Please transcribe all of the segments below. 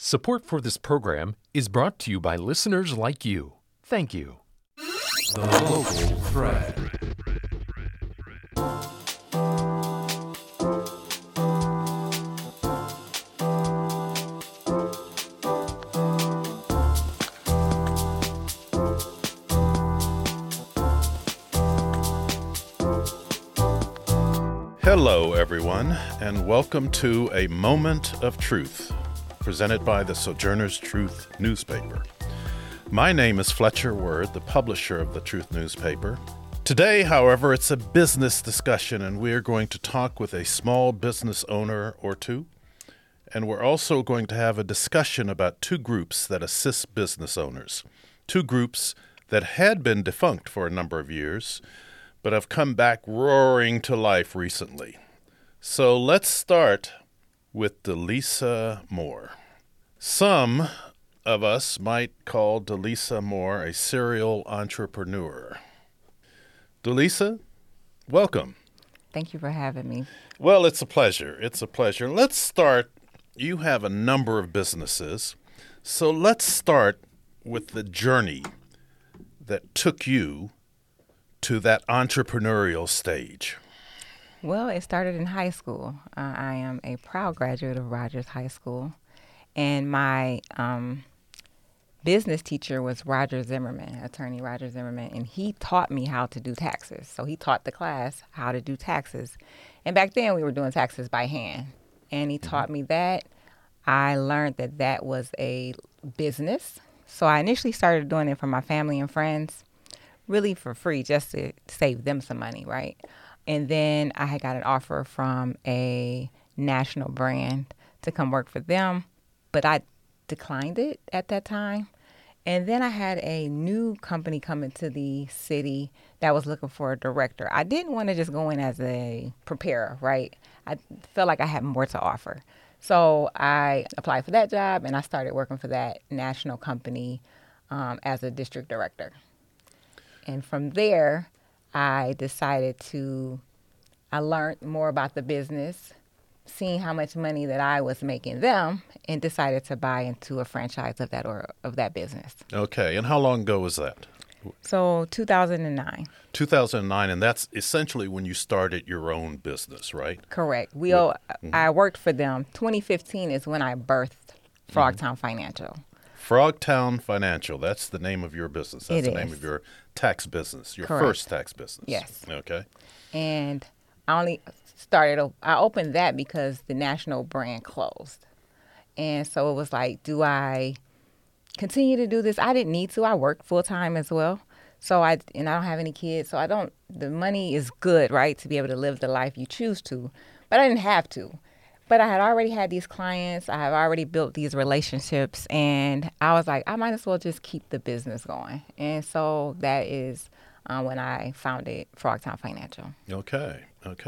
Support for this program is brought to you by listeners like you. Thank you. The Local Thread. Hello, everyone, and welcome to A Moment of Truth, presented by the Sojourner's Truth newspaper. My name is Fletcher Word, the publisher of the Truth newspaper. Today, however, it's a business discussion, and we are going to talk with a small business owner or two. And we're also going to have a discussion about two groups that assist business owners, two groups that had been defunct for a number of years, but have come back roaring to life recently. So let's start with Delisa Moore. Some of us might call Delisa Moore a serial entrepreneur. Delisa, welcome. Thank you for having me. Well, it's a pleasure. It's a pleasure. Let's start. You have a number of businesses. So let's start with the journey that took you to that entrepreneurial stage. Well, it started in high school. I am a proud graduate of Rogers High School. And my business teacher was Roger Zimmerman, attorney Roger Zimmerman, and he taught me how to do taxes. So he taught the class how to do taxes. And back then we were doing taxes by hand. And he taught me that. I learned that that was a business. So I initially started doing it for my family and friends, really for free, just to save them some money, right? And then I had got an offer from a national brand to come work for them, but I declined it at that time. And then I had a new company come into the city that was looking for a director. I didn't want to just go in as a preparer, right? I felt like I had more to offer. So I applied for that job, and I started working for that national company as a district director. And from there, I learned more about the business, seeing how much money that I was making them, and decided to buy into a franchise of that business. Okay, and how long ago was that? So 2009. 2009, and that's essentially when you started your own business, right? Correct. I worked for them. 2015 is when I birthed Frogtown Financial. Frogtown Financial, that's the name of your business. That's the name of your tax business, your Correct. first tax business. Yes. Okay. And I opened that because the national brand closed. And so it was like, do I continue to do this? I didn't need to. I work full time as well. And I don't have any kids. So the money is good, right? To be able to live the life you choose to. But I didn't have to. But I had already had these clients. I have already built these relationships. And I was like, I might as well just keep the business going. And so that is when I founded Frogtown Financial. Okay.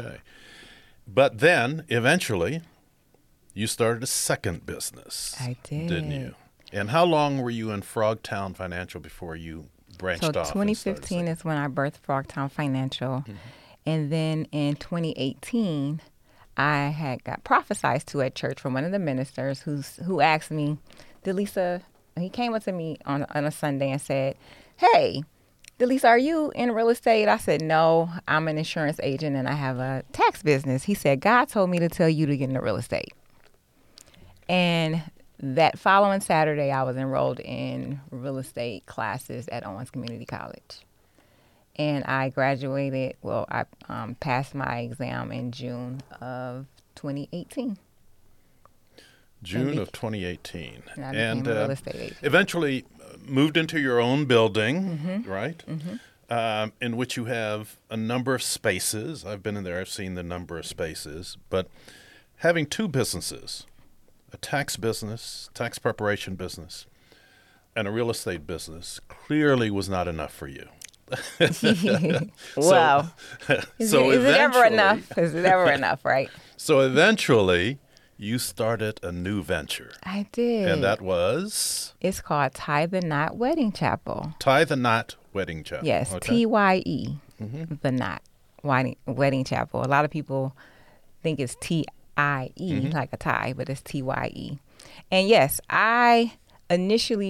But then, eventually, you started a second business. I did. Didn't you? And how long were you in Frogtown Financial before you branched off? So 2015 is when I birthed Frogtown Financial. Mm-hmm. And then in 2018... I had got prophesied to at church from one of the ministers who asked me, Delisa, he came up to me on a Sunday and said, hey, Delisa, are you in real estate? I said, no, I'm an insurance agent and I have a tax business. He said, God told me to tell you to get into real estate. And that following Saturday, I was enrolled in real estate classes at Owens Community College. And I graduated, I passed my exam in June of 2018. June of 2018. And I became a real estate agent. Eventually moved into your own building, right? Mm-hmm. In which you have a number of spaces. I've been in there. I've seen the number of spaces. But having two businesses, a tax business, tax preparation business, and a real estate business clearly was not enough for you. Wow. Is it ever enough? Is it ever enough, right? So eventually, you started a new venture. I did. And that was? It's called Tie the Knot Wedding Chapel. Tie the Knot Wedding Chapel. Yes, okay. T-Y-E, the Knot Wedding Chapel. A lot of people think it's T-I-E, like a tie, but it's T-Y-E. And yes, I initially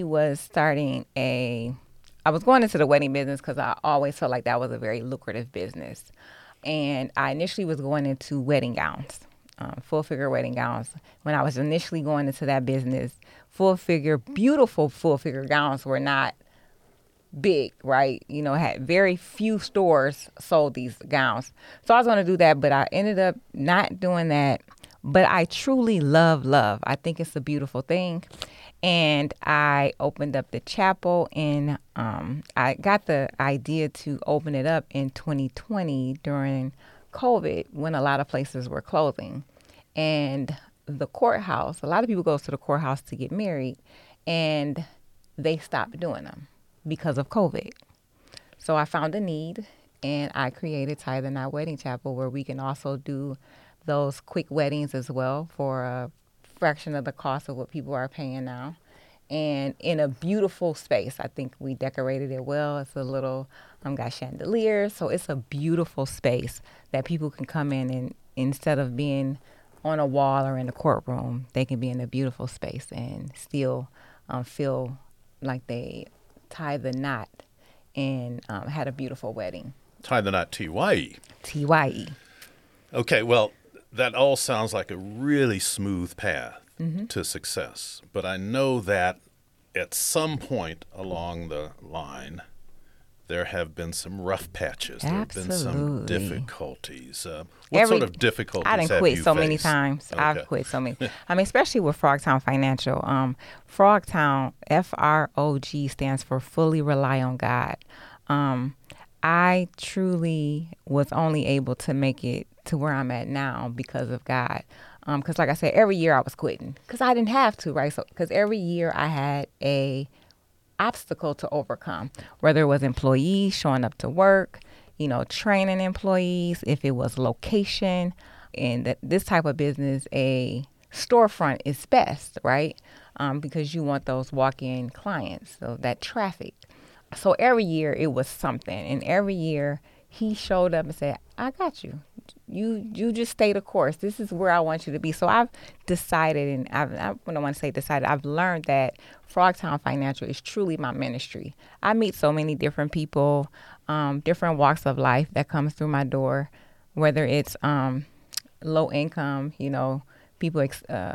I was going into the wedding business because I always felt like that was a very lucrative business. And I initially was going into wedding gowns, full-figure wedding gowns. When I was initially going into that business, beautiful full-figure gowns were not big, right? Had very few stores sold these gowns. So I was going to do that, but I ended up not doing that. But I truly love. I think it's a beautiful thing. And I opened up the chapel, and I got the idea to open it up in 2020 during COVID when a lot of places were closing. And the courthouse, a lot of people go to the courthouse to get married, and they stopped doing them because of COVID. So I found a need, and I created Tie the Knot Wedding Chapel, where we can also do those quick weddings as well for a fraction of the cost of what people are paying now, and in a beautiful space. I think we decorated it well. It's a little got chandeliers, so it's a beautiful space that people can come in, and instead of being on a wall or in a courtroom, they can be in a beautiful space and still feel like they tie the knot and had a beautiful wedding. Tie the Knot TYE. TYE. Okay, well, that all sounds like a really smooth path to success. But I know that at some point along the line, there have been some rough patches. There have been some difficulties. What sort of difficulties have you faced? I done quit so many times. Okay. I've quit so many. Especially with Frogtown Financial. Frogtown, FROG, stands for Fully Rely on God. I truly was only able to make it to where I'm at now because of God. Because like I said, every year I was quitting because I didn't have to, right? So because every year I had a obstacle to overcome, whether it was employees showing up to work, training employees, if it was location. And this type of business, a storefront is best, right? Because you want those walk-in clients, so that traffic. So every year it was something. And every year he showed up and said, I got you. You just stay the course. This is where I want you to be. So I've decided, and I don't want to say decided, I've learned that Frogtown Financial is truly my ministry. I meet so many different people, different walks of life that comes through my door, whether it's low income, people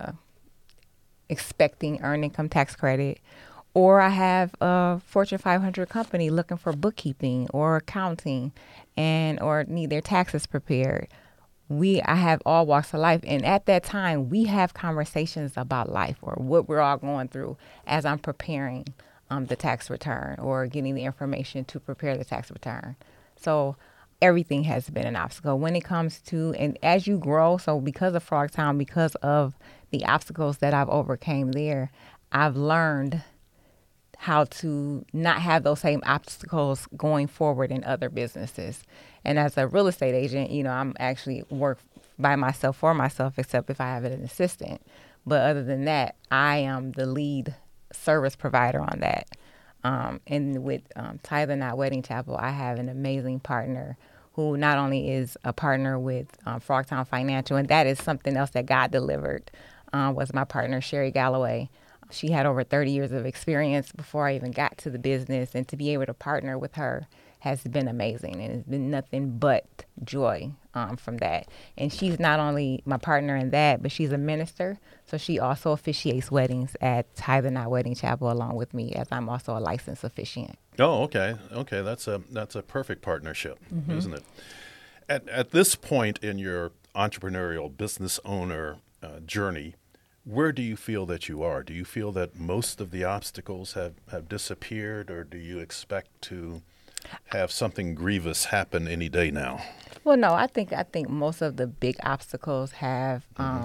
expecting earned income tax credit, or I have a Fortune 500 company looking for bookkeeping or accounting or need their taxes prepared. I have all walks of life. And at that time, we have conversations about life or what we're all going through as I'm preparing the tax return or getting the information to prepare the tax return. So everything has been an obstacle when it comes to, and as you grow, so because of Frogtown, because of the obstacles that I've overcame there, I've learned how to not have those same obstacles going forward in other businesses. And as a real estate agent, I'm actually work by myself for myself, except if I have an assistant. But other than that, I am the lead service provider on that. And with Tie the Knot Wedding Chapel, I have an amazing partner who not only is a partner with Frogtown Financial, and that is something else that God delivered, was my partner, Sherry Galloway. She had over 30 years of experience before I even got to the business, and to be able to partner with her has been amazing, and it's been nothing but joy from that. And she's not only my partner in that, but she's a minister, so she also officiates weddings at Tie the Knot Wedding Chapel along with me, as I'm also a licensed officiant. Oh, okay. That's a perfect partnership, isn't it? At this point in your entrepreneurial business owner journey, where do you feel that you are? Do you feel that most of the obstacles have disappeared, or do you expect to have something grievous happen any day now? Well, no, I think most of the big obstacles have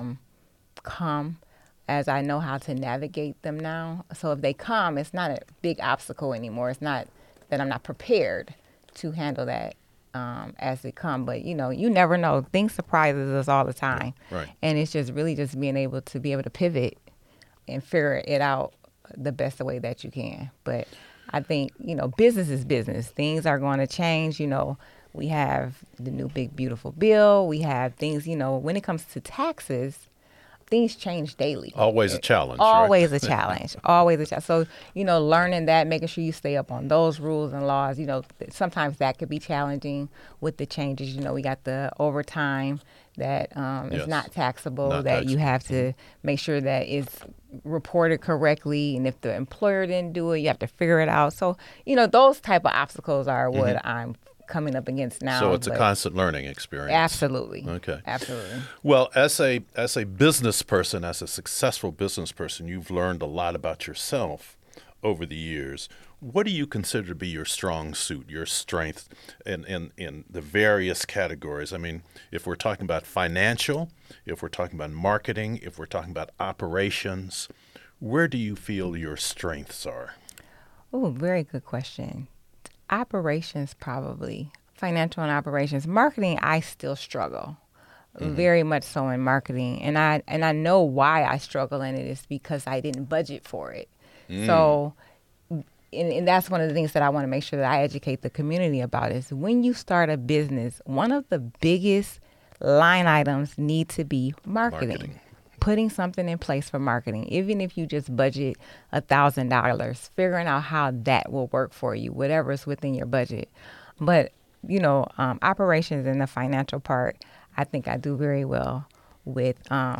come as I know how to navigate them now. So if they come, it's not a big obstacle anymore. It's not that I'm not prepared to handle that as they come. But, you never know. Things surprises us all the time. Right. And it's just really just being able to pivot and figure it out the best way that you can. But I think, business is business. Things are going to change. We have the new big, beautiful bill. We have things, when it comes to taxes, things change daily. Always a challenge. Always right? a challenge. Always a challenge. So, learning that, making sure you stay up on those rules and laws, sometimes that could be challenging with the changes. We got the overtime that is not taxable, you have to make sure that it's reported correctly. And if the employer didn't do it, you have to figure it out. So, those type of obstacles are what I'm coming up against now. So it's a constant learning experience. Absolutely. Okay. Absolutely. Well, as a business person, as a successful business person, you've learned a lot about yourself over the years. What do you consider to be your strong suit, your strength in the various categories? I mean, if we're talking about financial, if we're talking about marketing, if we're talking about operations, where do you feel your strengths are? Oh, very good question. Operations, probably. Financial and operations. Marketing, I still struggle. Very much so in marketing. And I know why I struggle in it is because I didn't budget for it. So, and that's one of the things that I want to make sure that I educate the community about is when you start a business, one of the biggest line items need to be marketing. Putting something in place for marketing, even if you just budget $1,000, figuring out how that will work for you, whatever is within your budget. But, operations and the financial part, I think I do very well with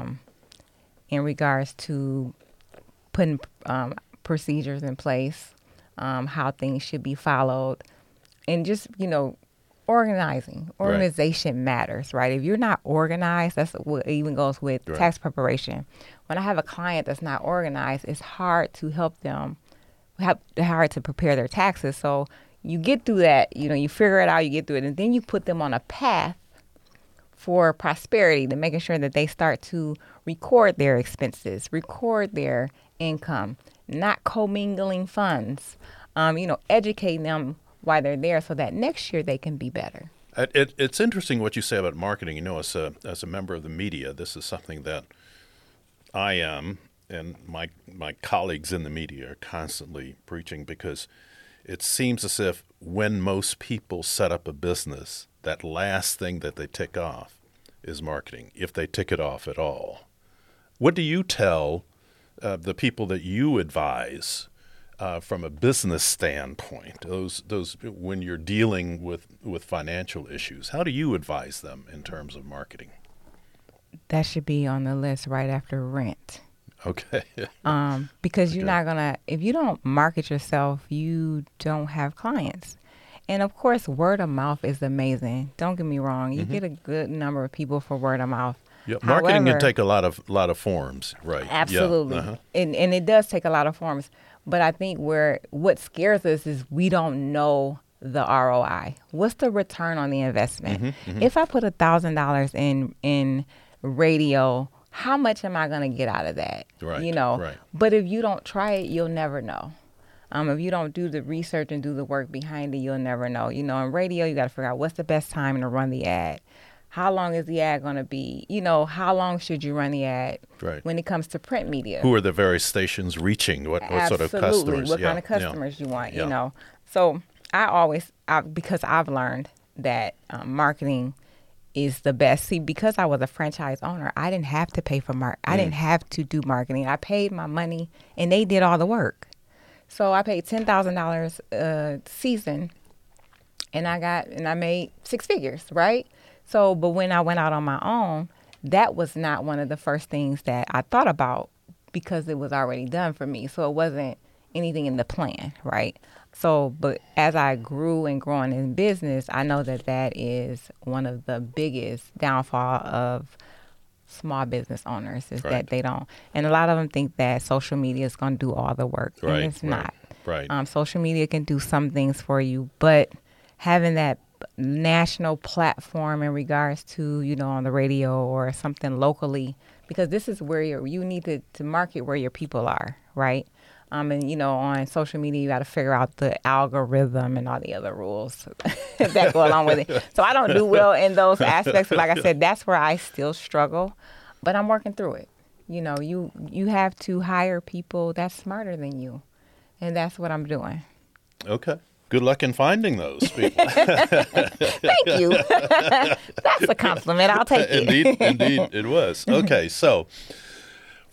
in regards to putting procedures in place, how things should be followed, and just, organizing. Organization matters, right? If you're not organized, that's what even goes with tax preparation. When I have a client that's not organized, it's hard to help them, hard to prepare their taxes. So you get through that, you figure it out, you get through it, and then you put them on a path for prosperity, to making sure that they start to record their expenses, record their income, not commingling funds, educating them while they're there so that next year they can be better. It's interesting what you say about marketing. As a member of the media, this is something that I am and my colleagues in the media are constantly preaching, because it seems as if when most people set up a business, that last thing that they tick off is marketing, if they tick it off at all. What do you tell the people that you advise from a business standpoint, those when you're dealing with financial issues? How do you advise them in terms of marketing? That should be on the list right after rent. Okay. Because you're not gonna, if you don't market yourself, you don't have clients. And of course, word of mouth is amazing. Don't get me wrong. You get a good number of people for word of mouth. Yeah, marketing can take a lot of forms, right? Absolutely. Yeah. And it does take a lot of forms. But I think what scares us is we don't know the ROI. What's the return on the investment? If I put $1,000 in radio, how much am I going to get out of that? Right. Right. But if you don't try it, you'll never know. If you don't do the research and do the work behind it, you'll never know. In radio, you got to figure out what's the best time to run the ad. How long is the ad going to be? How long should you run the ad? Right. When it comes to print media. Who are the various stations reaching? What sort of customers? What kind of customers you want, So because I've learned that marketing is the best. See, because I was a franchise owner, I didn't have to pay for I didn't have to do marketing. I paid my money and they did all the work. So I paid $10,000 a season and I made six figures, right? So, but when I went out on my own, that was not one of the first things that I thought about because it was already done for me. So it wasn't anything in the plan, right? So, but as I grew and growing in business, I know that is one of the biggest downfall of small business owners is that they don't. And a lot of them think that social media is going to do all the work. Right, and it's not. Right. Social media can do some things for you, but having that national platform in regards to, on the radio or something locally, because this is where you need to market where your people are, right? And, on social media, you got to figure out the algorithm and all the other rules that go along with it. So I don't do well in those aspects. Like I said, that's where I still struggle, but I'm working through it. You have to hire people that's smarter than you, and that's what I'm doing. Okay. Good luck in finding those people. Thank you. That's a compliment. I'll take it. Indeed, it was. Okay, so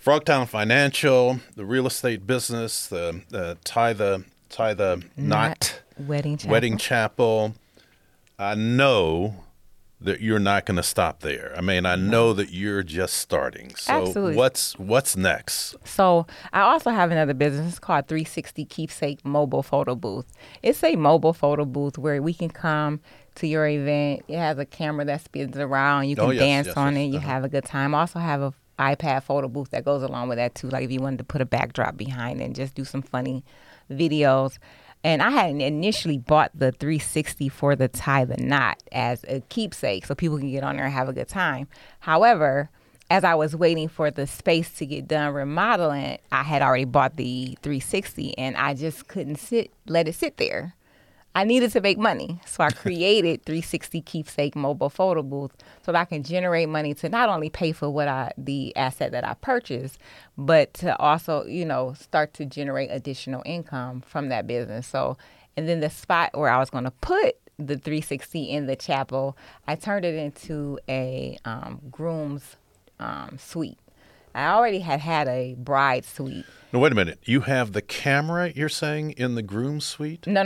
Frogtown Financial, the real estate business, the tie the knot Wedding Chapel. I know that you're not going to stop there. I mean, I know that you're just starting. So Absolutely. what's next? So I also have another business called 360 Keepsake Mobile Photo Booth. It's a mobile photo booth where we can come to your event. It has a camera that spins around. You can dance on it. You have a good time. I also have a iPad photo booth that goes along with that too. Like if you wanted to put a backdrop behind it and just do some funny videos. And I had initially bought the 360 for the tie the knot as a keepsake so people can get on there and have a good time. However, as I was waiting for the space to get done remodeling, I had already bought the 360 and I just couldn't let it sit there. I needed to make money. So I created 360 Keepsake Mobile Photo Booth so that I can generate money to not only pay for the asset that I purchased, but to also, start to generate additional income from that business. So, and then the spot where I was going to put the 360 in the chapel, I turned it into a groom's suite. I already had a bride suite. No, wait a minute. You have the camera, you're saying, in the groom's suite? No.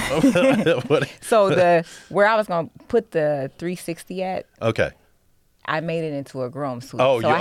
What? So where I was going to put the 360 at, Okay. I made it into a groom suite. Oh, so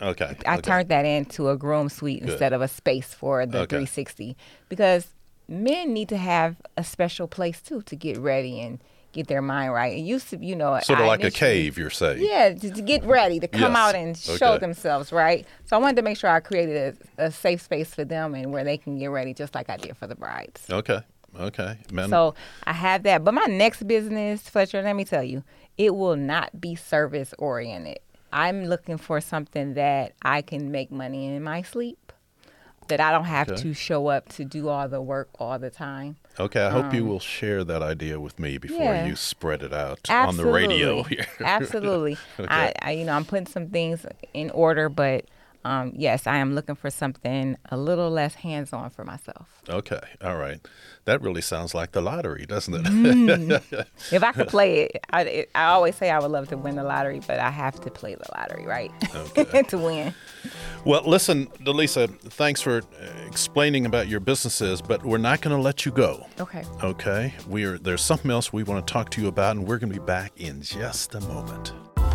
I turned that into a groom suite instead of a space for the 360 because men need to have a special place too to get ready and get their mind right. It used to, sort of like a cave, you're saying. Yeah, to get ready, to come out and show themselves, right? So I wanted to make sure I created a safe space for them and where they can get ready just like I did for the brides. Okay. Man. So I have that. But my next business, Fletcher, let me tell you, it will not be service oriented. I'm looking for something that I can make money in my sleep, that I don't have to show up to do all the work all the time. Okay, I hope you will share that idea with me before you spread it out on the radio here. Absolutely. Okay. I'm putting some things in order, but yes, I am looking for something a little less hands-on for myself. Okay, all right. That really sounds like the lottery, doesn't it? If I could play it, I always say I would love to win the lottery, but I have to play the lottery, right? Okay. To win. Well, listen, Delisa, thanks for explaining about your businesses, but we're not going to let you go. Okay. Okay? There's something else we want to talk to you about, and we're going to be back in just a moment.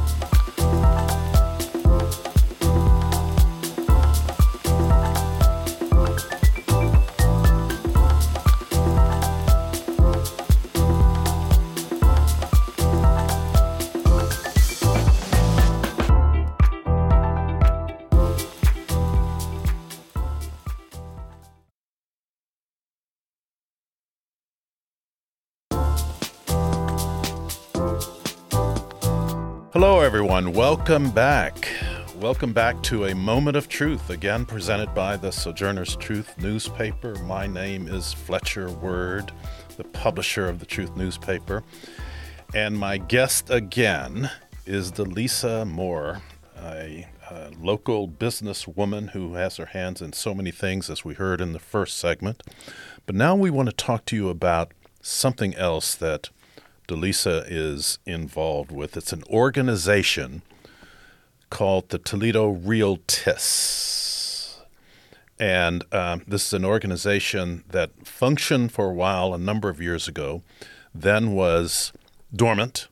Hello, everyone. Welcome back. Welcome back to A Moment of Truth, again presented by the Sojourner's Truth newspaper. My name is Fletcher Word, the publisher of the Truth newspaper. And my guest again is Delisa Moore, a local businesswoman who has her hands in so many things, as we heard in the first segment. But now we want to talk to you about something else that Delisa is involved with. It's an organization called the Toledo Realtists. And this is an organization that functioned for a while, a number of years ago, then was dormant,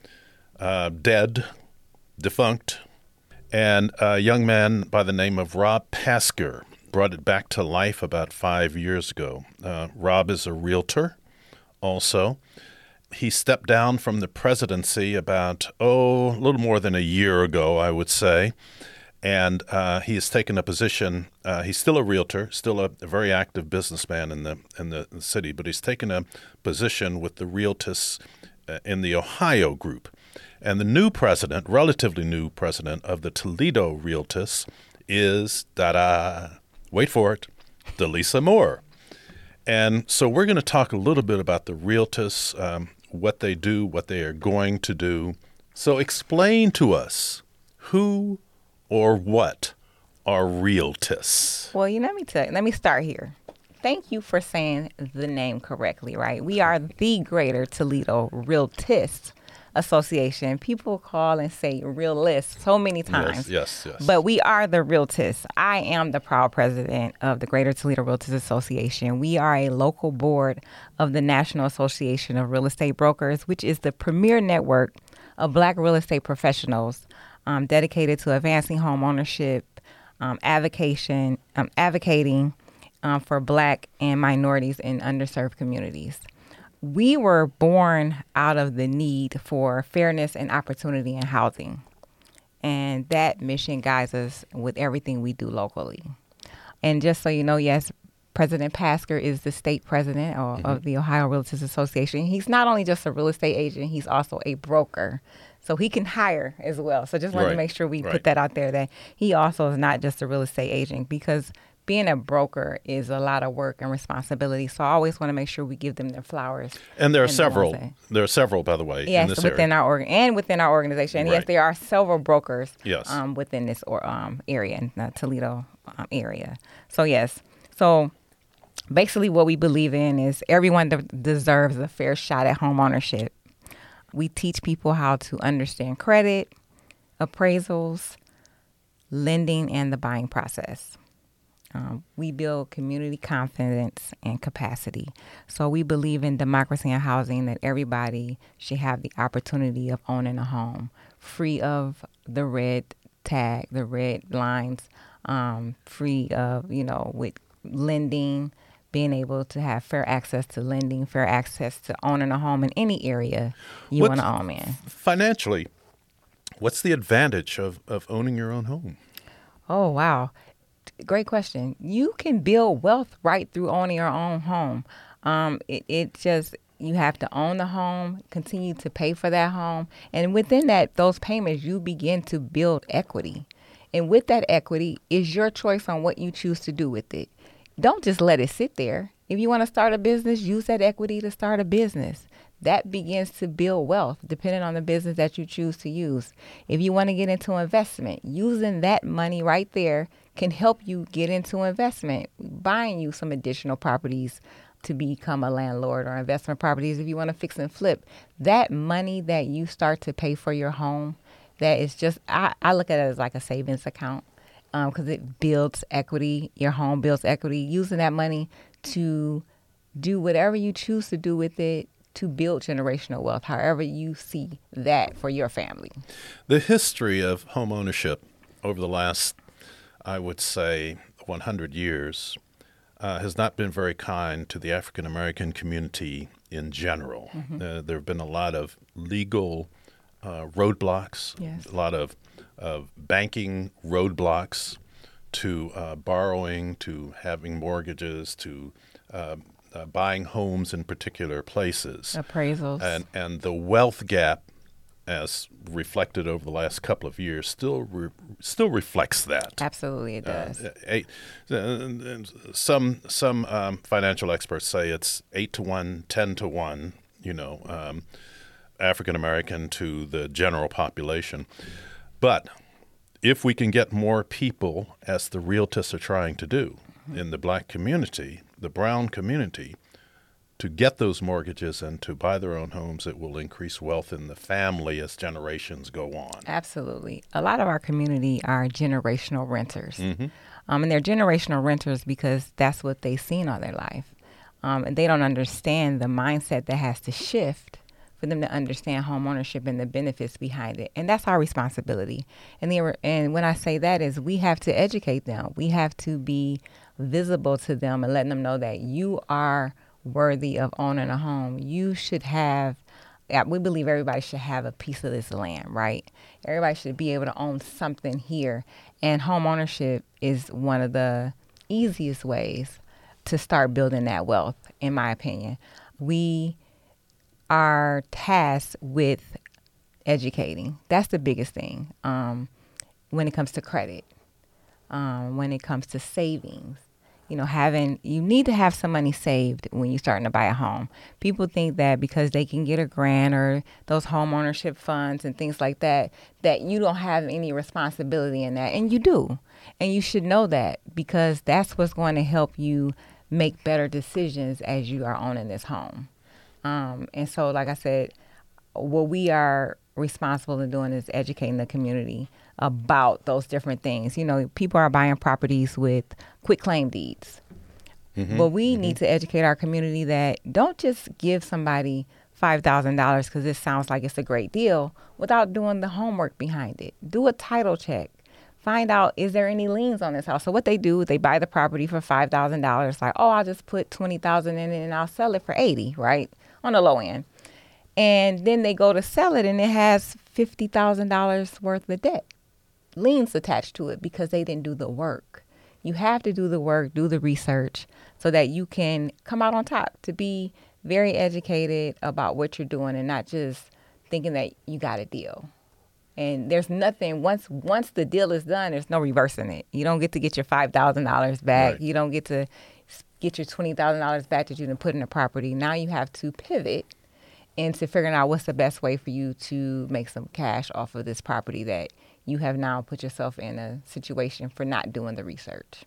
dead, defunct. And a young man by the name of Rob Pasker brought it back to life about 5 years ago. Rob is a realtor also. He stepped down from the presidency about, a little more than a year ago, I would say. And he has taken a position. He's still a realtor, still a very active businessman in the city, but he's taken a position with the Realtists in the Ohio group. And the new president, relatively new president of the Toledo Realtists is, wait for it, Delisa Moore. And so we're going to talk a little bit about the Realtists, what they do, what they are going to do. So explain to us who or what are Realtists? Well, let me start here. Thank you for saying the name correctly, right? We are the Greater Toledo Realtists. Association. People call and say realist so many times. Yes. But we are the realtists. I am the proud president of the Greater Toledo Realtors Association. We are a local board of the National Association of Real Estate Brokers, which is the premier network of Black real estate professionals dedicated to advancing home ownership, advocating for Black and minorities in underserved communities. We were born out of the need for fairness and opportunity in housing. And that mission guides us with everything we do locally. And just so you know, yes, President Pasker is the state president of the Ohio Realtors Association. He's not only just a real estate agent, he's also a broker. So he can hire as well. So just wanted to make sure we put that out there, that he also is not just a real estate agent, because being a broker is a lot of work and responsibility. So I always want to make sure we give them their flowers. And there are several. There are several, by the way, yes, in this within area. within our organization. Right. Yes, there are several brokers. Yes. Within this area, in the Toledo area. So yes. So basically, what we believe in is everyone deserves a fair shot at home ownership. We teach people how to understand credit, appraisals, lending, and the buying process. We build community confidence and capacity. So we believe in democracy and housing, that everybody should have the opportunity of owning a home, free of the red tag, the red lines, free of, with lending, being able to have fair access to lending, fair access to owning a home in any area you want to own in. Financially, what's the advantage of owning your own home? Oh, wow. Great question. You can build wealth right through owning your own home. You have to own the home, continue to pay for that home. And within those payments, you begin to build equity. And with that equity is your choice on what you choose to do with it. Don't just let it sit there. If you want to start a business, use that equity to start a business. That begins to build wealth depending on the business that you choose to use. If you want to get into investment, using that money right there can help you get into investment, buying you some additional properties to become a landlord, or investment properties if you want to fix and flip. That money that you start to pay for your home, that is just, I look at it as like a savings account, because it builds equity. Your home builds equity. Using that money to do whatever you choose to do with it, to build generational wealth, however you see that for your family. The history of home ownership over the last, I would say, 100 years has not been very kind to the African American community in general. There have been a lot of legal roadblocks, Yes. a lot of banking roadblocks to borrowing, to having mortgages, to buying homes in particular places. Appraisals. And the wealth gap, as reflected over the last couple of years, still reflects that. Absolutely, it does. Some financial experts say it's 8-1, 10-1. African American to the general population. But if we can get more people, as the realtors are trying to do, in the Black community, the brown community, to get those mortgages and to buy their own homes, it will increase wealth in the family as generations go on. Absolutely. A lot of our community are generational renters. And they're generational renters because that's what they've seen all their life. And they don't understand the mindset that has to shift for them to understand home ownership and the benefits behind it. And that's our responsibility. And when I say that is we have to educate them. We have to be visible to them and letting them know that you are worthy of owning a home. You should have, we believe everybody should have a piece of this land, right? Everybody should be able to own something here. And home ownership is one of the easiest ways to start building that wealth, in my opinion. We are tasked with educating. That's the biggest thing when it comes to credit, when it comes to savings. You need to have some money saved when you're starting to buy a home. People think that because they can get a grant or those home ownership funds and things like that, that you don't have any responsibility in that. And you do. And you should know that, because that's what's going to help you make better decisions as you are owning this home. And so, like I said, what we are responsible in doing is educating the community about those different things. You know, people are buying properties with quit claim deeds. But we need to educate our community that don't just give somebody $5,000 because it sounds like it's a great deal without doing the homework behind it. Do a title check. Find out, is there any liens on this house? So what they do, they buy the property for $5,000. Like, oh, I'll just put $20,000 in it and I'll sell it for $80,000, right? On the low end. And then they go to sell it and it has $50,000 worth of debt. Liens attached to it because they didn't do the work. You have to do the work, do the research so that you can come out on top, to be very educated about what you're doing and not just thinking that you got a deal. And there's nothing, once the deal is done, there's no reversing it. You don't get to get your $5,000 back. Right. You don't get to get your $20,000 back that you didn't put in the property. Now you have to pivot into figuring out what's the best way for you to make some cash off of this property that you have now put yourself in a situation for not doing the research.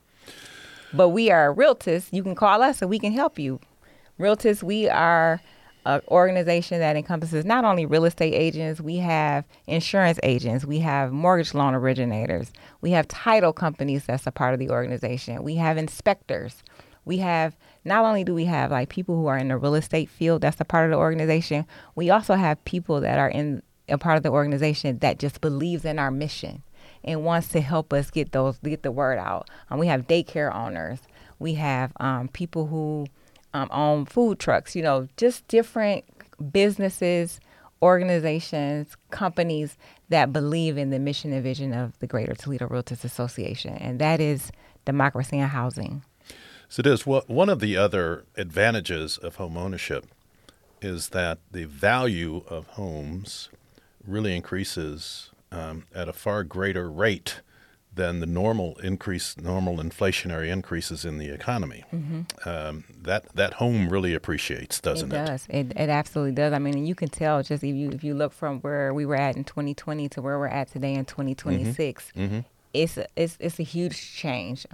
But we are realtors. You can call us and we can help you. Realtors, we are an organization that encompasses not only real estate agents, we have insurance agents, we have mortgage loan originators, we have title companies that's a part of the organization, we have inspectors. We have, not only do we have like people who are in the real estate field that's a part of the organization, we also have people that are in a part of the organization that just believes in our mission and wants to help us get the word out. We have daycare owners. We have people who own food trucks, you know, just different businesses, organizations, companies that believe in the mission and vision of the Greater Toledo Realtors Association, and that is democracy in housing. So it is. One of the other advantages of home ownership is that the value of homes really increases at a far greater rate than the normal inflationary increases in the economy. That home really appreciates, doesn't it? It does. It absolutely does. I mean, you can tell just if you look from where we were at in 2020 to where we're at today in 2026, it's a huge change.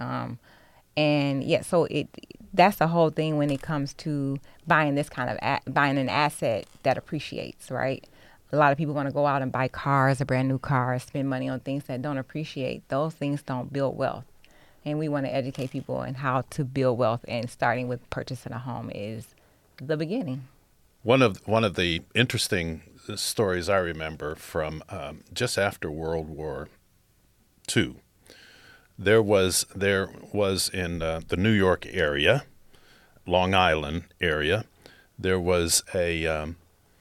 And yeah, so that's the whole thing when it comes to buying this kind of buying an asset that appreciates, right? A lot of people want to go out and buy cars, a brand new car, spend money on things that don't appreciate. Those things don't build wealth. And we want to educate people on how to build wealth, and starting with purchasing a home is the beginning. One of the interesting stories I remember from just after World War II, there was in the New York area, Long Island area, there was a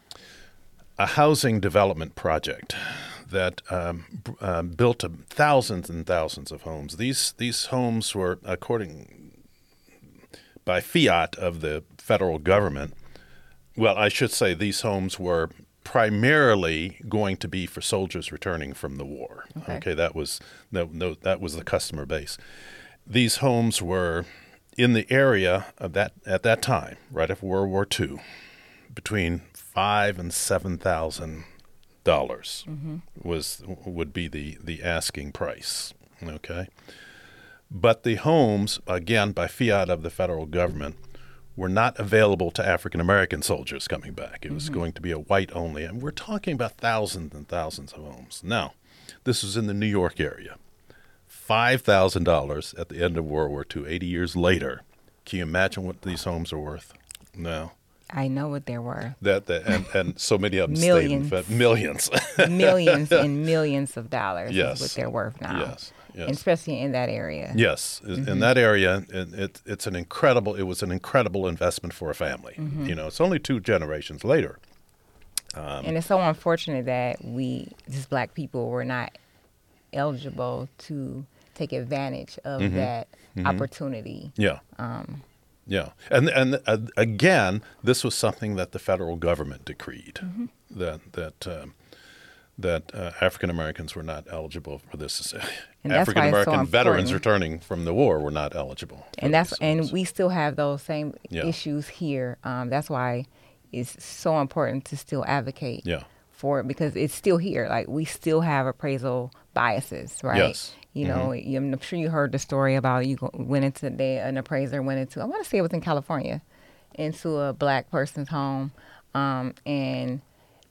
housing development project that built thousands and thousands of homes. These homes were, according by fiat of the federal government, well, I should say these homes were primarily going to be for soldiers returning from the war. Okay, that was the customer base. These homes were in the area of that at that time, right after World War II, between $5,000 and $7,000 would be the asking price. Okay, but the homes, again by fiat of the federal government, were not available to African American soldiers coming back. It was going to be a white only, and we're talking about thousands and thousands of homes. Now, this was in the New York area. $5,000 at the end of World War II, 80 years later. Can you imagine what these homes are worth? No. I know what they're worth. And so many of them Millions. stayed in millions. Millions and millions of dollars Yes. is what they're worth now. Yes. And especially in that area. Yes, in that area, it was an incredible investment for a family. You know, it's only 2 generations later. And it's so unfortunate that we, as Black people, were not eligible to take advantage of that opportunity. Yeah. Yeah, and again, this was something that the federal government decreed that African Americans were not eligible for this. And that's African why it's so American veterans important. returning from the war were not eligible. And we still have those same issues here. That's why it's so important to still advocate for it, because it's still here. Like, we still have appraisal biases, right? Yes. You know, I'm sure you heard the story about an appraiser went into, I want to say it was in California, into a Black person's home, and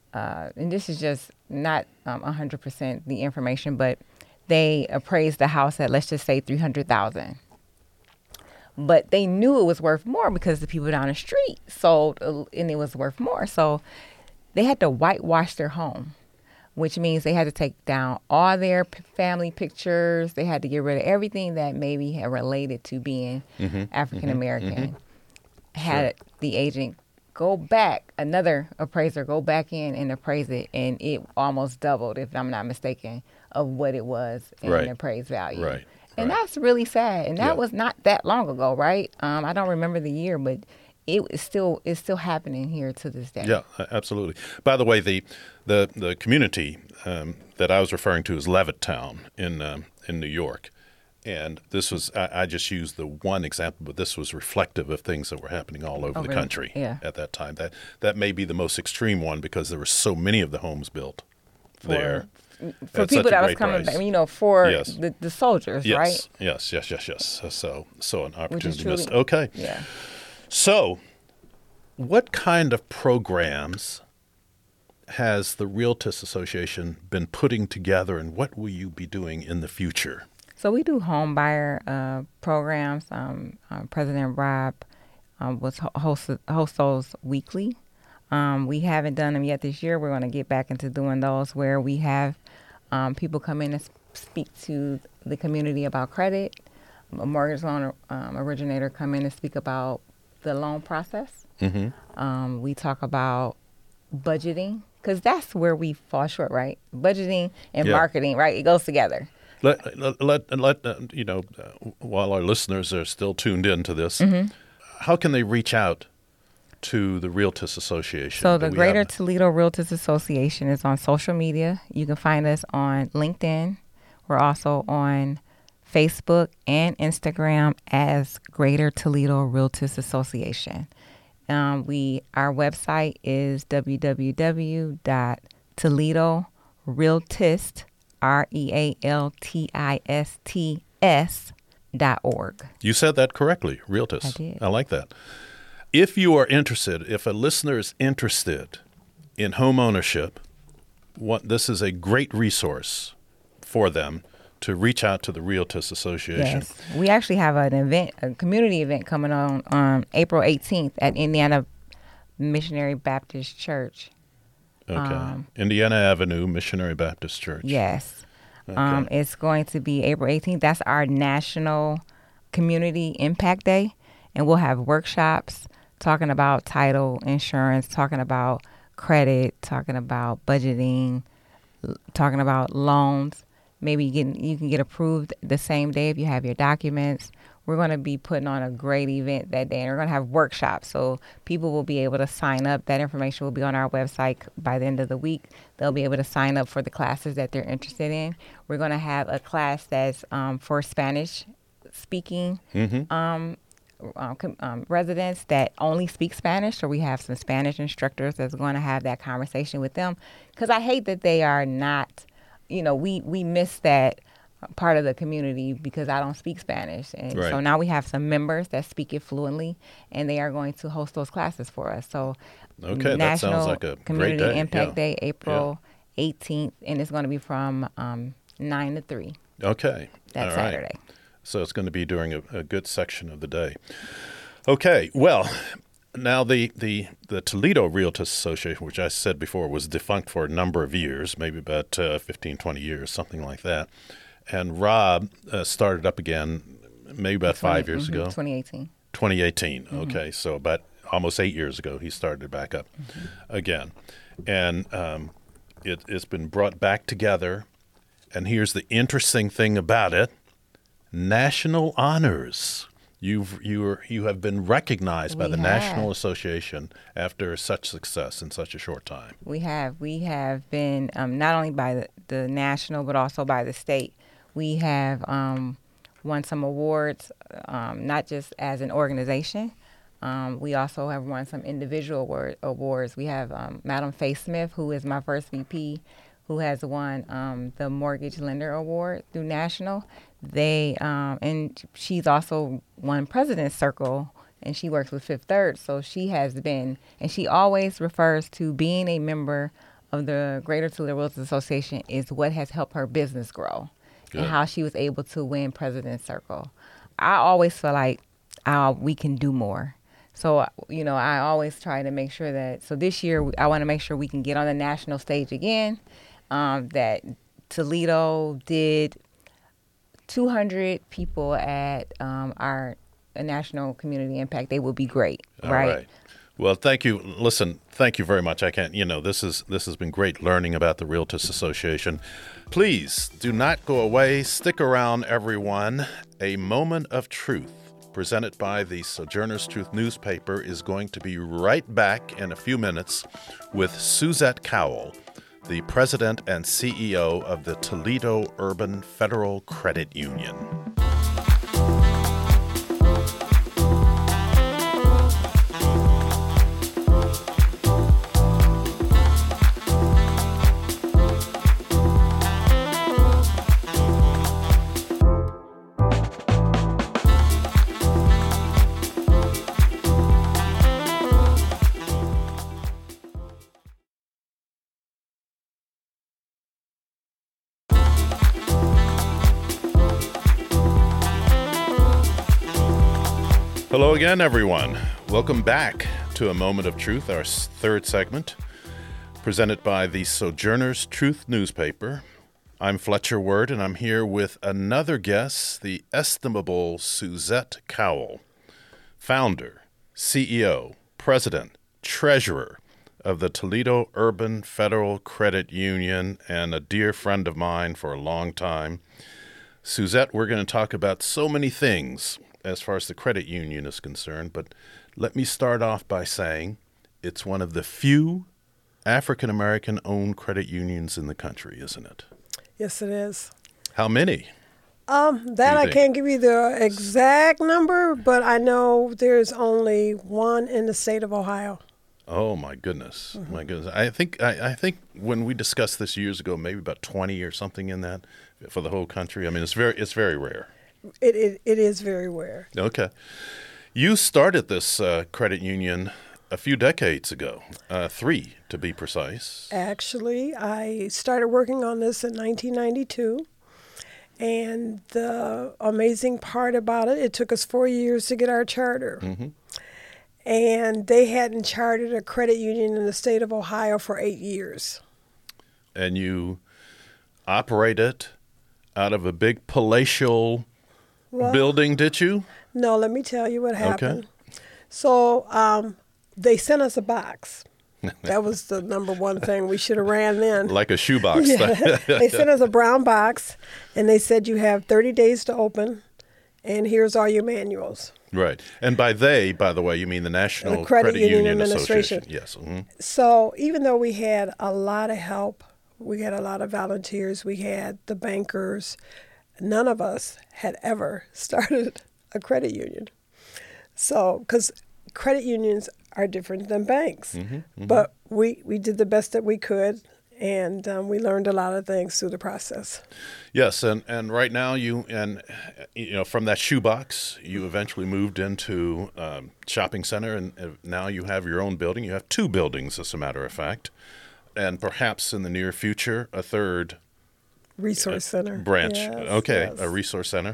and this is just not 100% the information, but they appraised the house at, let's just say, $300,000. But they knew it was worth more because the people down the street sold, and it was worth more. So they had to whitewash their home, which means they had to take down all their family pictures. They had to get rid of everything that maybe had related to being African American. Had the agent go back, another appraiser go back in and appraise it, and it almost doubled, if I'm not mistaken, of what it was in appraised value. Right. And that's really sad. And that was not that long ago, right? I don't remember the year, but it's still happening here to this day. Yeah, absolutely. By the way, the community that I was referring to is Levittown in New York. And this was, I just used the one example, but this was reflective of things that were happening all over the country at that time. That may be the most extreme one because there were so many of the homes built there. For people that was coming back, for the soldiers, right? Yes. So an opportunity truly, missed. Okay. Yeah. So what kind of programs has the Realtist Association been putting together, and what will you be doing in the future? So we do home buyer programs. President Rob was host those weekly. We haven't done them yet this year. We're going to get back into doing those where we have people come in and speak to the community about credit. A mortgage loan originator come in and speak about the loan process. We talk about budgeting because that's where we fall short, right? Budgeting and marketing, right? It goes together. Let while our listeners are still tuned into this, how can they reach out to the Realtist Association? So the Greater Toledo Realtist Association is on social media. You can find us on LinkedIn. We're also on Facebook and Instagram as Greater Toledo Realtist Association. Our website is www.toledorealtist.org. REALTISTS.org. You said that correctly, Realtist. I did. I like that. If you are interested, if a listener is interested in home ownership, this is a great resource for them to reach out to the Realtist Association. Yes. We actually have an event, a community event coming on April 18th at Indiana Missionary Baptist Church. Okay. Indiana Avenue, Missionary Baptist Church. Yes. Okay. It's going to be April 18th. That's our National Community Impact Day. And we'll have workshops talking about title insurance, talking about credit, talking about budgeting, talking about loans. Maybe you can get approved the same day if you have your documents. We're going to be putting on a great event that day, and we're going to have workshops, so people will be able to sign up. That information will be on our website by the end of the week. They'll be able to sign up for the classes that they're interested in. We're going to have a class that's for Spanish-speaking residents that only speak Spanish, so we have some Spanish instructors that's going to have that conversation with them, because I hate that they are not, we miss that part of the community because I don't speak Spanish. And so now we have some members that speak it fluently, and they are going to host those classes for us. So okay, National that sounds like a Community great day. Impact Day, April 18th, and it's going to be from 9 to 3. Okay. That Saturday. So it's going to be during a good section of the day. Okay, well, now the Toledo Realtist Association, which I said before was defunct for a number of years, maybe about 15, 20 years, something like that. And Rob started up again maybe about 5 years ago. 2018. 2018. Okay, so about almost 8 years ago, he started back up again. And it's been brought back together. And here's the interesting thing about it. National honors. You have been recognized by the National Association after such success in such a short time. We have been not only by the national but also by the state. We have won some awards, not just as an organization. We also have won some individual awards. We have Madam Faye Smith, who is my first VP, who has won the Mortgage Lender Award through National. And she's also won President's Circle, and she works with Fifth Third. So she has been, and she always refers to being a member of the Greater Toledo Realtors Association is what has helped her business grow Good. and how she was able to win President's Circle. I always feel like we can do more. So, I always try to make sure that, so this year I want to make sure we can get on the national stage again, that Toledo did 200 people at our National Community Impact. They would be great, All right. Well, thank you. Listen, thank you very much. I can't, this has been great learning about the Realtors Association. Please do not go away. Stick around, everyone. A Moment of Truth, presented by the Sojourner's Truth newspaper, is going to be right back in a few minutes with Suzette Cowell, the president and CEO of the Toledo Urban Federal Credit Union. Hello again, everyone. Welcome back to A Moment of Truth, our third segment, presented by the Sojourner's Truth newspaper. I'm Fletcher Word, and I'm here with another guest, the estimable Suzette Cowell, founder, CEO, president, treasurer of the Toledo Urban Federal Credit Union, and a dear friend of mine for a long time. Suzette, we're going to talk about so many things as far as the credit union is concerned, but let me start off by saying it's one of the few African-American owned credit unions in the country, isn't it? Yes, it is. How many? That I can't give you the exact number, but I know there's only one in the state of Ohio. Oh my goodness, my goodness! I think when we discussed this years ago, maybe about 20 or something in that for the whole country. I mean, it's very rare. It is very rare. Okay, you started this credit union a few decades ago, 3 to be precise. Actually, I started working on this in 1992. And the amazing part about it took us 4 years to get our charter. Mm-hmm. And they hadn't chartered a credit union in the state of Ohio for 8 years. And you operate it out of a big palatial building, did you? No, let me tell you what happened. Okay. So they sent us a box. That was the number one thing we should have ran then. Like a shoebox. Yeah. They sent us a brown box, and they said you have 30 days to open, and here's all your manuals. Right. And by they, by the way, you mean the National Credit Union Association. Administration. Yes. Mm-hmm. So even though we had a lot of help, we had a lot of volunteers, we had the bankers, none of us had ever started a credit union. So, because credit unions are different than banks. Mm-hmm, mm-hmm. But we did the best that we could, and we learned a lot of things through the process. Yes, and right now from that shoebox, you eventually moved into shopping center, and now you have your own building. You have 2 buildings, as a matter of fact, and perhaps in the near future, a third Resource center. Branch. Yes, Okay, yes. a resource center.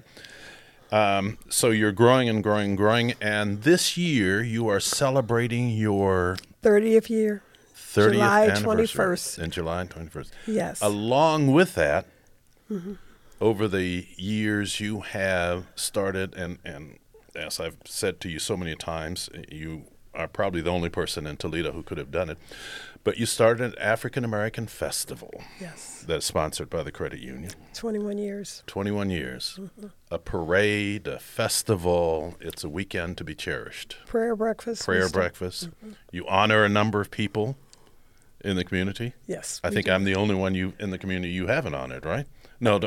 So you're growing and growing and growing, and this year you are celebrating your 30th year. 30th July anniversary. 21st. In July 21st. Yes. Along with that, over the years you have started, and as I've said to you so many times, you are probably the only person in Toledo who could have done it, but you started an African American festival. Yes. That's sponsored by the credit union. 21 years. 21 years. A parade, a festival. It's a weekend to be cherished. Prayer breakfast. Prayer breakfast. You honor a number of people in the community. Yes. I we think do. I'm the only one in the community you haven't honored, right? No,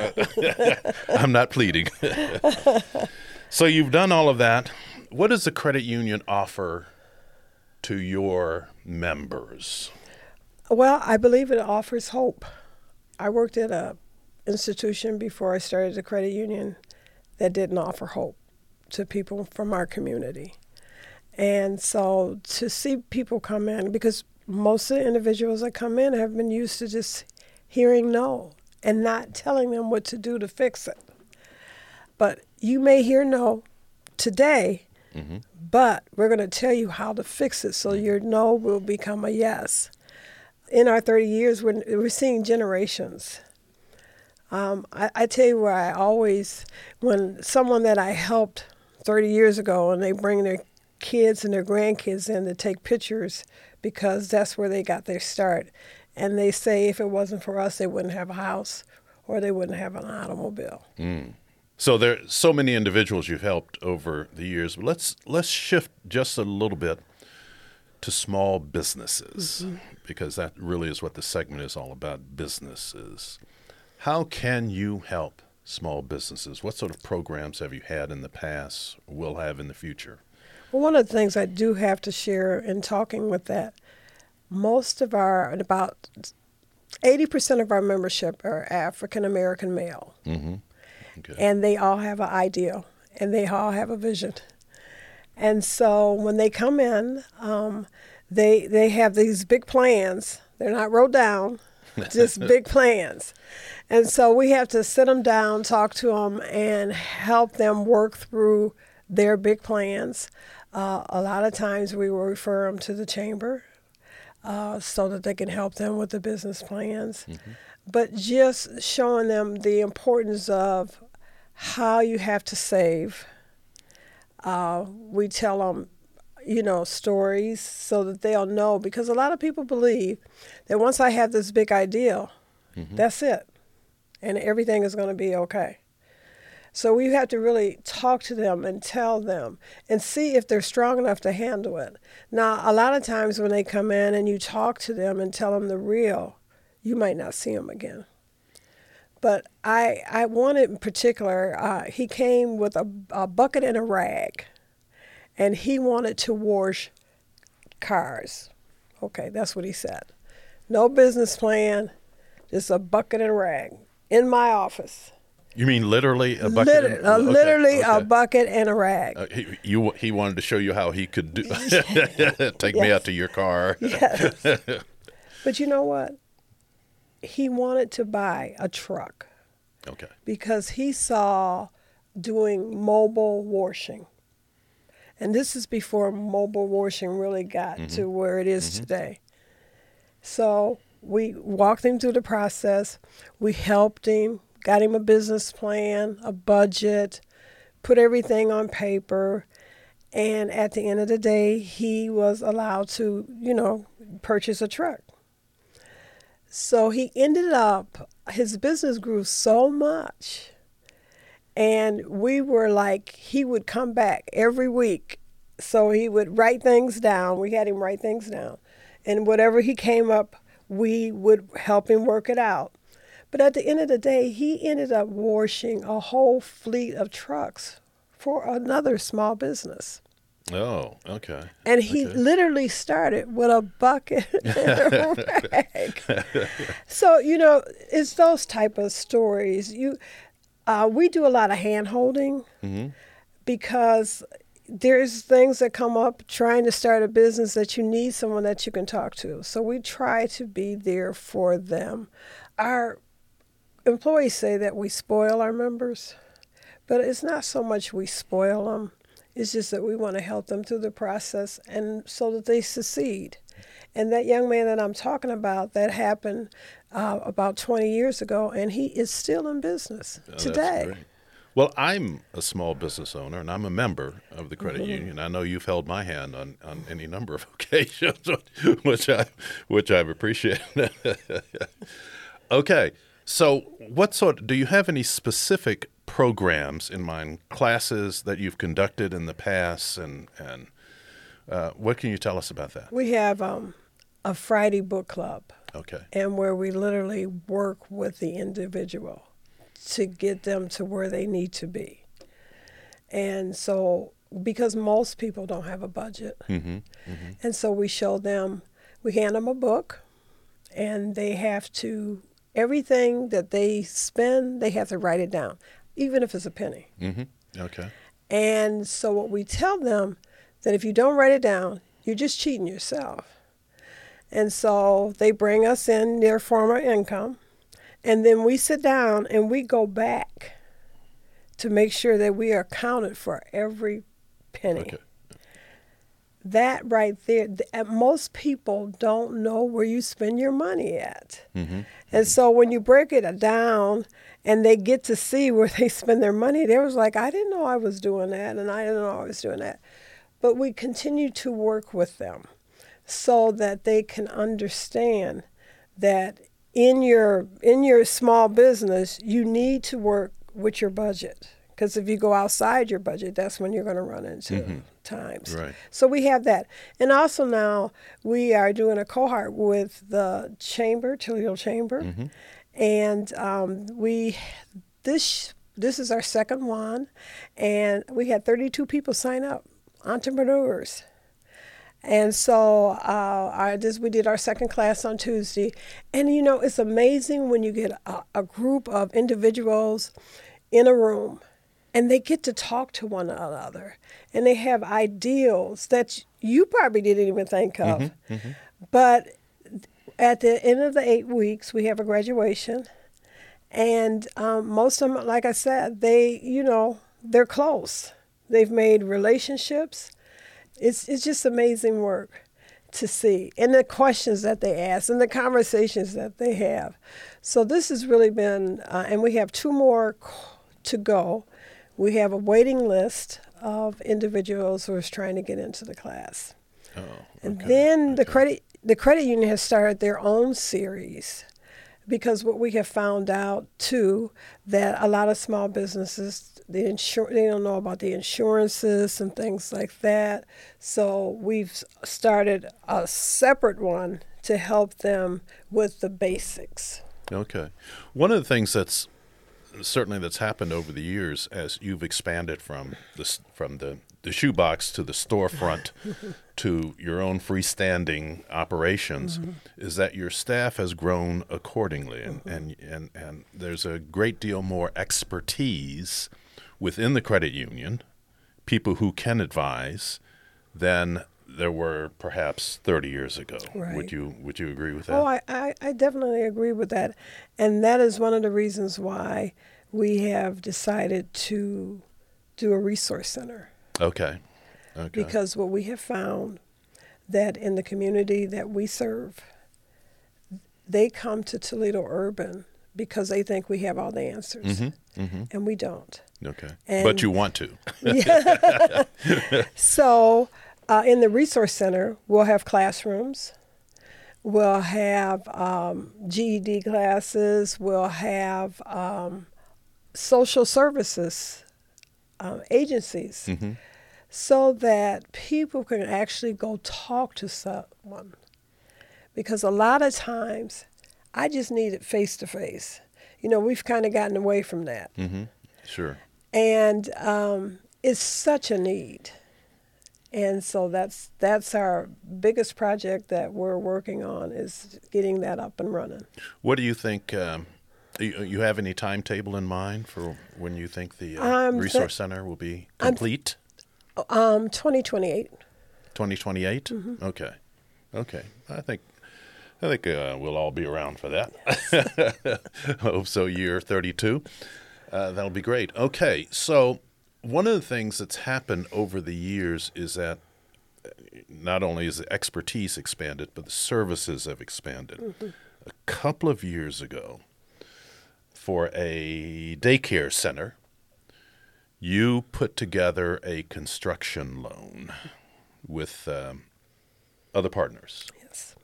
I'm not pleading. So you've done all of that. What does the credit union offer to your members? Well, I believe it offers hope. I worked at a institution before I started the credit union that didn't offer hope to people from our community. And so to see people come in, because most of the individuals that come in have been used to just hearing no and not telling them what to do to fix it. But you may hear no today, but we're going to tell you how to fix it so your no will become a yes. In our 30 years, we're seeing generations. I tell you where I always, when someone that I helped 30 years ago and they bring their kids and their grandkids in to take pictures because that's where they got their start. And they say if it wasn't for us, they wouldn't have a house or they wouldn't have an automobile. So there are so many individuals you've helped over the years. Let's shift just a little bit to small businesses, because that really is what this segment is all about, businesses. How can you help small businesses? What sort of programs have you had in the past, will have in the future? Well, one of the things I do have to share in talking with that, most of about 80% of our membership are African American male. Okay. And they all have an idea, and they all have a vision. And so when they come in, they have these big plans. They're not wrote down, just big plans. And so we have to sit them down, talk to them, and help them work through their big plans. A lot of times we will refer them to the chamber so that they can help them with the business plans. But just showing them the importance of how you have to save. We tell them, stories so that they'll know, because a lot of people believe that once I have this big idea, that's it, and everything is going to be okay. So we have to really talk to them and tell them and see if they're strong enough to handle it. Now, a lot of times when they come in and you talk to them and tell them the real, you might not see them again. But I wanted in particular, he came with a bucket and a rag, and he wanted to wash cars. Okay, that's what he said. No business plan, just a bucket and a rag in my office. You mean literally a bucket? Literally a bucket and a rag. He wanted to show you how he could do take me out to your car. Yes. But you know what? He wanted to buy a truck. Okay. Because he saw doing mobile washing. And this is before mobile washing really got to where it is today. So we walked him through the process. We helped him, got him a business plan, a budget, put everything on paper. And at the end of the day, he was allowed to, purchase a truck. So he ended up, his business grew so much. And we were like, he would come back every week. So he would write things down. We had him write things down. And whatever he came up, we would help him work it out. But at the end of the day, he ended up washing a whole fleet of trucks for another small business. Oh, okay. And he literally started with a bucket and a rag. So, it's those type of stories. We do a lot of hand-holding because there's things that come up trying to start a business that you need someone that you can talk to. So we try to be there for them. Our employees say that we spoil our members, but it's not so much we spoil them. It's just that we want to help them through the process and so that they succeed. And that young man that I'm talking about, that happened about 20 years ago, and he is still in business today. That's great. Well, I'm a small business owner, and I'm a member of the credit union. I know you've held my hand on any number of occasions, which I've appreciated. Okay, so do you have any specific programs in mind, classes that you've conducted in the past, and what can you tell us about that? We have a Friday book club. Okay. And where we literally work with the individual to get them to where they need to be. And so, because most people don't have a budget, and so we hand them a book, and they have to, everything that they spend, they have to write it down, even if it's a penny. Okay. And so what we tell them, that if you don't write it down, you're just cheating yourself. And so they bring us in their former income, and then we sit down and we go back to make sure that we are accounted for every penny. Okay. That right there, most people don't know where you spend your money at. And so when you break it down and they get to see where they spend their money, they was like, I didn't know I was doing that, and I didn't know I was doing that. But we continue to work with them so that they can understand that in your small business, you need to work with your budget. Because if you go outside your budget, that's when you're going to run into times. Right. So we have that. And also now we are doing a cohort with the Chamber, Toledo Chamber. And this is our second one. And we had 32 people sign up, entrepreneurs. And so we did our second class on Tuesday. And, you know, it's amazing when you get a group of individuals in a room and they get to talk to one another and they have ideals that you probably didn't even think of. But at the end of the 8 weeks, we have a graduation. And most of them, like I said, they're close. They've made relationships. It's just amazing work to see, and the questions that they ask and the conversations that they have. So this has really been, and we have 2 more to go. We have a waiting list of individuals who are trying to get into the class. And then the credit union has started their own series, because what we have found out too, that a lot of small businesses, they don't know about the insurances and things like that. So we've started a separate one to help them with the basics. Okay. One of the things that's happened over the years as you've expanded from the shoebox to the storefront to your own freestanding operations is that your staff has grown accordingly, and there's a great deal more expertise within the credit union, people who can advise, than there were perhaps 30 years ago. Right. Would you agree with that? Oh, I definitely agree with that. And that is one of the reasons why we have decided to do a resource center. Okay. Because what we have found that in the community that we serve, they come to Toledo Urban because they think we have all the answers. And we don't. Okay. And but you want to. Yeah. So in the resource center, we'll have classrooms. We'll have GED classes. We'll have social services agencies, so that people can actually go talk to someone. Because a lot of times, I just need it face-to-face. You know, we've kind of gotten away from that. Sure. And it's such a need. And so that's our biggest project that we're working on, is getting that up and running. What do you think, you have any timetable in mind for when you think the resource center will be complete? 2028. 2028? Okay. I think we'll all be around for that. Hope so. Year 32. That'll be great. Okay, so one of the things that's happened over the years is that not only is the expertise expanded, but the services have expanded. A couple of years ago, for a daycare center, you put together a construction loan with other partners. Yes.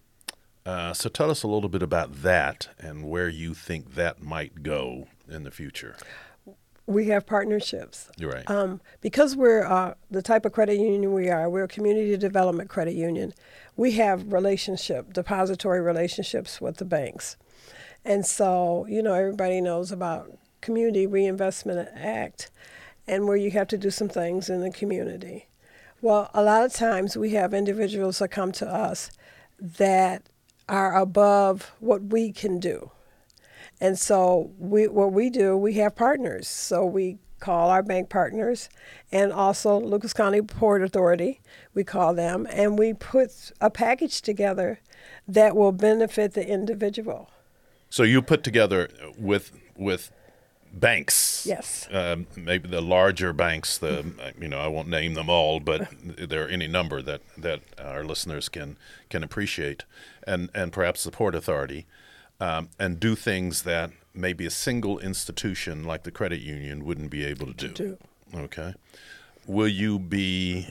So tell us a little bit about that and where you think that might go in the future. We have partnerships. You're right. Because we're the type of credit union we are, we're a community development credit union. We have depository relationships with the banks. And so, everybody knows about Community Reinvestment Act and where you have to do some things in the community. Well, a lot of times we have individuals that come to us that are above what we can do. And so we have partners. So we call our bank partners, and also Lucas County Port Authority, we call them, and we put a package together that will benefit the individual. So you put together with banks. Yes. Maybe the larger banks. I won't name them all, but there are any number that our listeners can appreciate, and perhaps the Port Authority, and do things that maybe a single institution like the credit union wouldn't be able to do. Okay. Will you be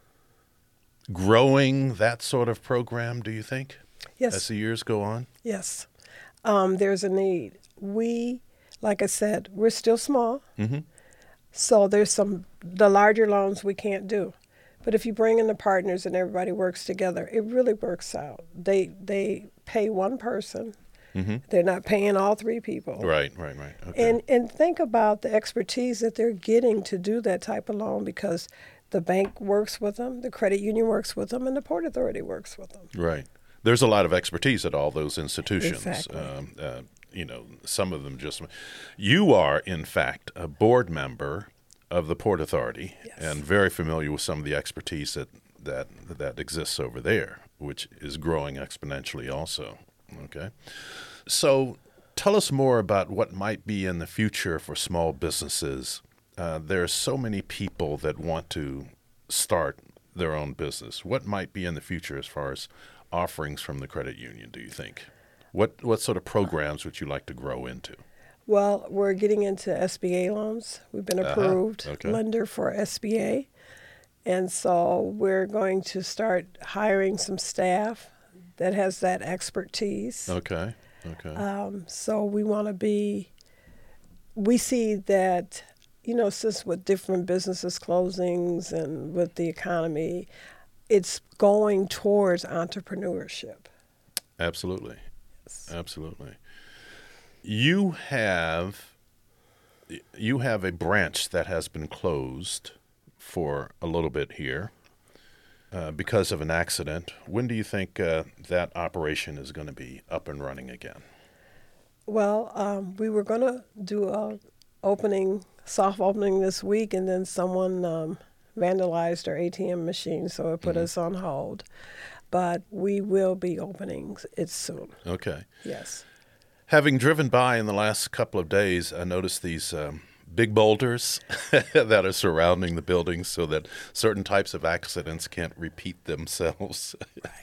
growing that sort of program, do you think? Yes. As the years go on? Yes. There's a need. Like I said, we're still small. Mm-hmm. So there's the larger loans we can't do. But if you bring in the partners and everybody works together, it really works out. They pay one person. Mm-hmm. They're not paying all three people. Right. Okay. And think about the expertise that they're getting to do that type of loan, because the bank works with them, the credit union works with them, and the Port Authority works with them. Right. There's a lot of expertise at all those institutions. Exactly. Some of them just. You are, in fact, a board member of the Port Authority, Yes. and very familiar with some of the expertise that exists over there, which is growing exponentially also. Okay. So tell us more about what might be in the future for small businesses. There are so many people that want to start their own business. What might be in the future as far as offerings from the credit union, do you think? What sort of programs would you like to grow into? Well, we're getting into SBA loans. We've been approved Okay. lender for SBA. And so we're going to start hiring some staff that has that expertise. Okay. So we see that, since with different businesses closings and with the economy, it's going towards entrepreneurship. Absolutely. Absolutely. You have a branch that has been closed for a little bit here because of an accident. When do you think that operation is going to be up and running again? Well, we were going to do a soft opening this week, and then someone vandalized our ATM machine, so it put us on hold. But we will be opening it soon. Okay. Yes. Having driven by in the last couple of days, I noticed these big boulders that are surrounding the buildings so that certain types of accidents can't repeat themselves.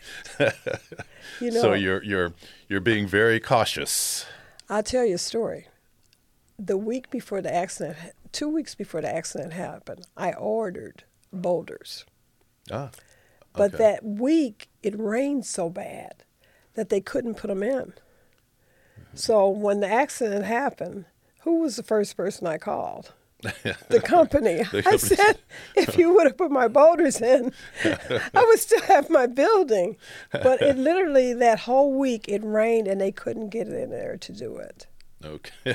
So you're being very cautious. I'll tell you a story. The week before the accident, 2 weeks before the accident happened, I ordered boulders. But that week, it rained so bad that they couldn't put them in. So when the accident happened, who was the first person I called? The company. I said, if you would have put my boulders in, I would still have my building. But it literally, that whole week, it rained and they couldn't get it in there to do it. Okay.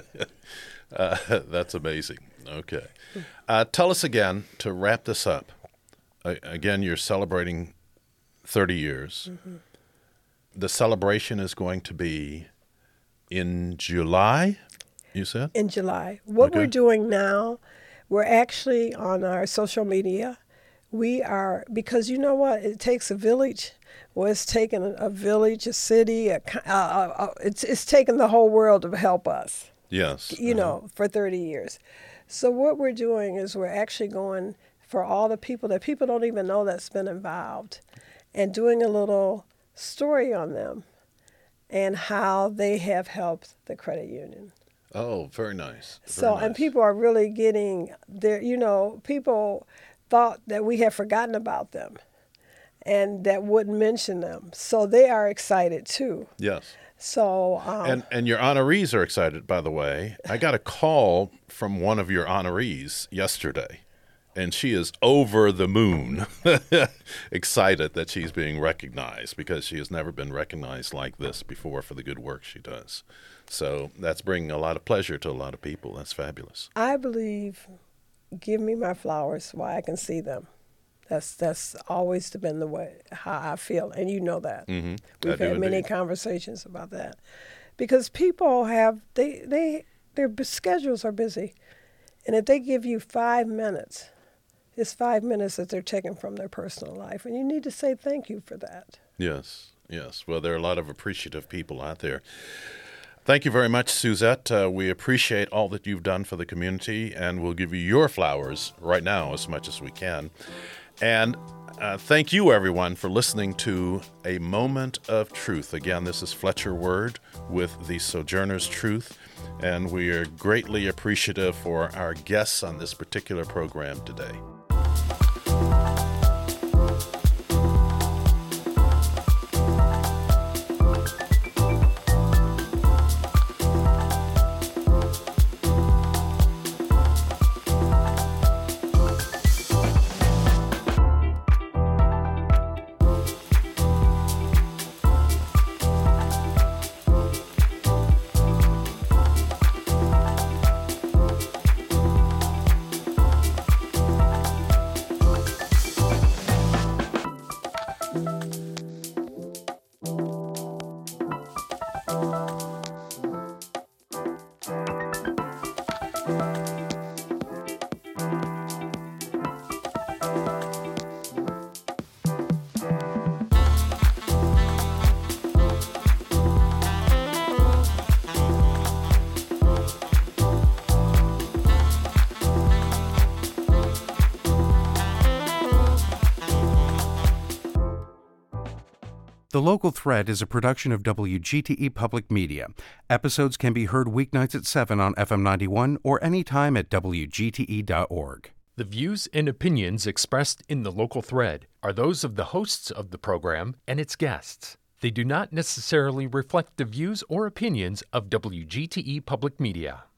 That's amazing. Okay. Tell us again, to wrap this up. Again, you're celebrating 30 years. Mm-hmm. The celebration is going to be in July, you said? In July. What we're doing now, we're actually on our social media. Because you know what? It takes a village. Well, it's taken a village, a city, it's taken the whole world to help us. Yes. For 30 years. So what we're doing is we're actually going for all the people that people don't even know that's been involved, and doing a little story on them and how they have helped the credit union. Oh, very nice. And people are really getting there. People thought that we had forgotten about them and that wouldn't mention them. So they are excited too. Yes. So and your honorees are excited, by the way. I got a call from one of your honorees yesterday, and she is over the moon excited that she's being recognized, because she has never been recognized like this before for the good work she does. So that's bringing a lot of pleasure to a lot of people. That's fabulous. I believe, give me my flowers while I can see them. That's always been the way how I feel, and you know that. Mm-hmm. We've had many conversations about that, because people have their schedules are busy, And if they give you 5 minutes, it's 5 minutes that they're taking from their personal life. And you need to say thank you for that. Yes, yes. Well, there are a lot of appreciative people out there. Thank you very much, Suzette. We appreciate all that you've done for the community, and we'll give you your flowers right now as much as we can. And thank you, everyone, for listening to A Moment of Truth. Again, this is Fletcher Word with the Sojourner's Truth, and we are greatly appreciative for our guests on this particular program today. The Local Thread is a production of WGTE Public Media. Episodes can be heard weeknights at 7 on FM 91 or anytime at WGTE.org. The views and opinions expressed in The Local Thread are those of the hosts of the program and its guests. They do not necessarily reflect the views or opinions of WGTE Public Media.